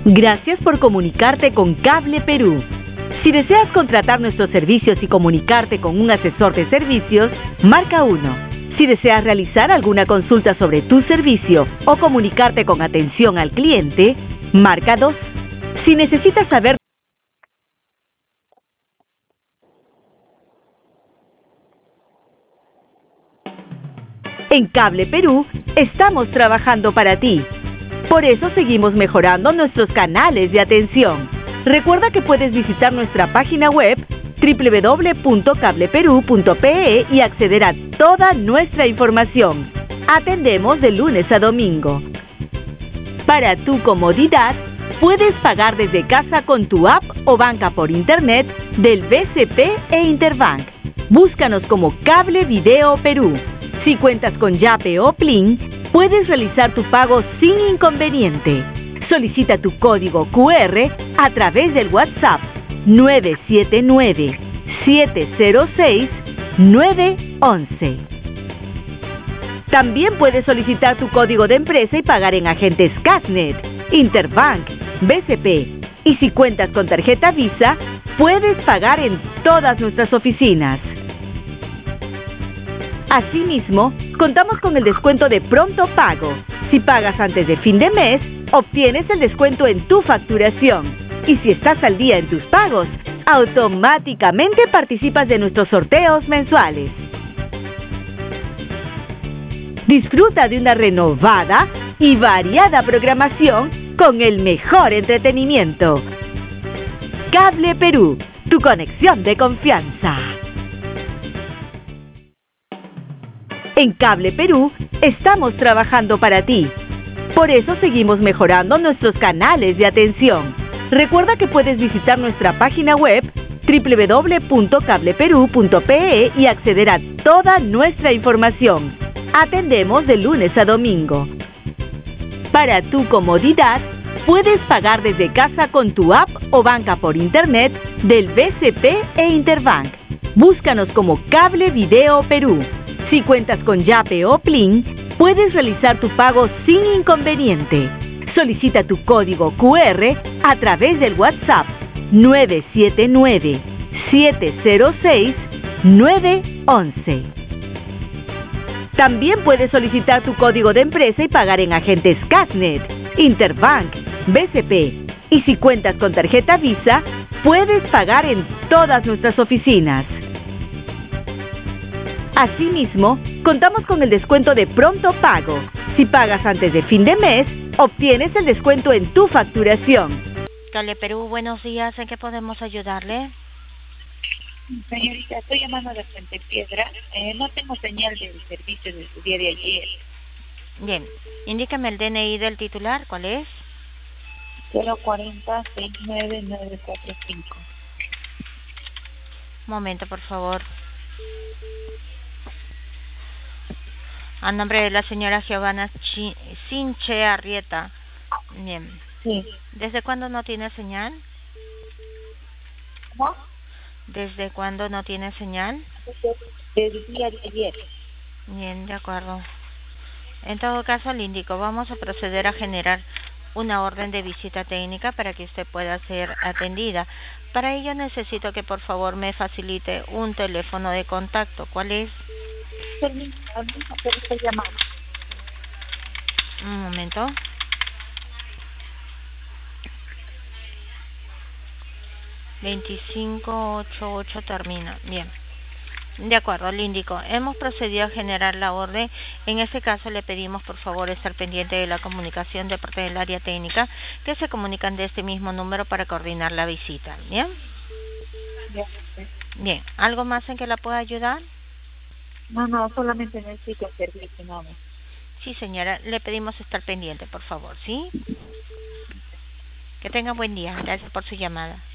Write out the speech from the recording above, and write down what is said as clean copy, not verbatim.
Gracias por comunicarte con Cable Perú. Si deseas contratar nuestros servicios y comunicarte con un asesor de servicios, marca 1. Si deseas realizar alguna consulta sobre tu servicio o comunicarte con atención al cliente, marca 2. Si necesitas saber en Cable Perú, estamos trabajando para ti. Por eso seguimos mejorando nuestros canales de atención. Recuerda que puedes visitar nuestra página web www.cableperu.pe y acceder a toda nuestra información. Atendemos de lunes a domingo. Para tu comodidad, puedes pagar desde casa con tu app o banca por internet del BCP e Interbank. Búscanos como Cable Video Perú. Si cuentas con Yape o Plin, puedes realizar tu pago sin inconveniente. Solicita tu código QR a través del WhatsApp 979-706-911. También puedes solicitar tu código de empresa y pagar en agentes Casnet, Interbank, BCP. Y si cuentas con tarjeta Visa, puedes pagar en todas nuestras oficinas. Asimismo, contamos con el descuento de pronto pago. Si pagas antes de fin de mes, obtienes el descuento en tu facturación. Y si estás al día en tus pagos, automáticamente participas de nuestros sorteos mensuales. Disfruta de una renovada y variada programación con el mejor entretenimiento. Cable Perú, tu conexión de confianza. En Cable Perú, estamos trabajando para ti. Por eso seguimos mejorando nuestros canales de atención. Recuerda que puedes visitar nuestra página web www.cableperu.pe y acceder a toda nuestra información. Atendemos de lunes a domingo. Para tu comodidad, puedes pagar desde casa con tu app o banca por internet del BCP e Interbank. Búscanos como Cable Video Perú. Si cuentas con Yape o Plin, puedes realizar tu pago sin inconveniente. Solicita tu código QR a través del WhatsApp 979-706-911. También puedes solicitar tu código de empresa y pagar en agentes Casnet, Interbank, BCP. Y si cuentas con tarjeta Visa, puedes pagar en todas nuestras oficinas. Asimismo, contamos con el descuento de pronto pago. Si pagas antes de fin de mes, obtienes el descuento en tu facturación. Cable Perú, buenos días. ¿En qué podemos ayudarle? Señorita, estoy llamando de Fuente Piedra. No tengo señal del servicio desde el día de ayer. Bien, indícame el DNI del titular. ¿Cuál es? 040-69945. Un momento, por favor. A nombre de la señora Giovanna Sinche Arrieta. Bien. Sí. ¿Desde cuándo no tiene señal? ¿Cómo? ¿Desde cuándo no tiene señal? Desde el día de ayer. Bien, de acuerdo. En todo caso, le indico, vamos a proceder a generar una orden de visita técnica para que usted pueda ser atendida. Para ello necesito que por favor me facilite un teléfono de contacto. ¿Cuál es? Un momento. ...2588 termina. Bien. De acuerdo, le indico. Hemos procedido a generar la orden. En este caso le pedimos por favor estar pendiente de la comunicación de parte del área técnica que se comunican de este mismo número para coordinar la visita. ¿Bien? Bien. ¿Algo más en que la pueda ayudar? No, solamente necesito el servicio, no. Sí, señora. Le pedimos estar pendiente, por favor, ¿sí? Que tenga buen día. Gracias por su llamada.